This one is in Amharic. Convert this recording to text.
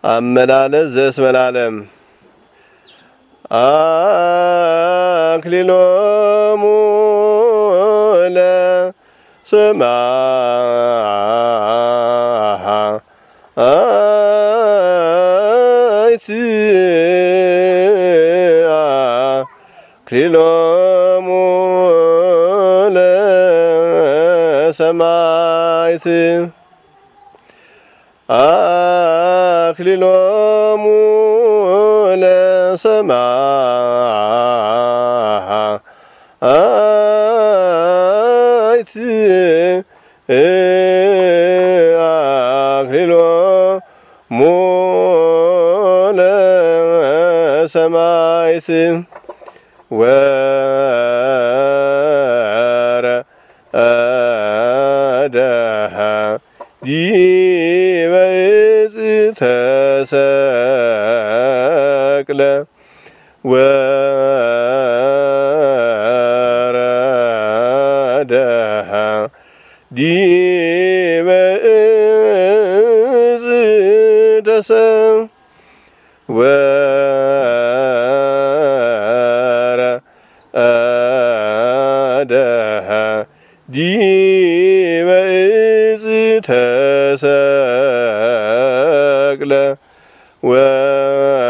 አመላለስ ዘእስመላለም አክሊሎሙ ለሰማዕት አክሊሎሙ ለሰማዕት አክሊሎሙ ለሰማዕት አክሊሎሙ ለሰማዕት ወረደ ዲበ ዕፅ ተሰቅለ ወረደ ዲበ ዕፅ ተሰቅለ ወረደ ዲበ ዕፅ ተሰቅለ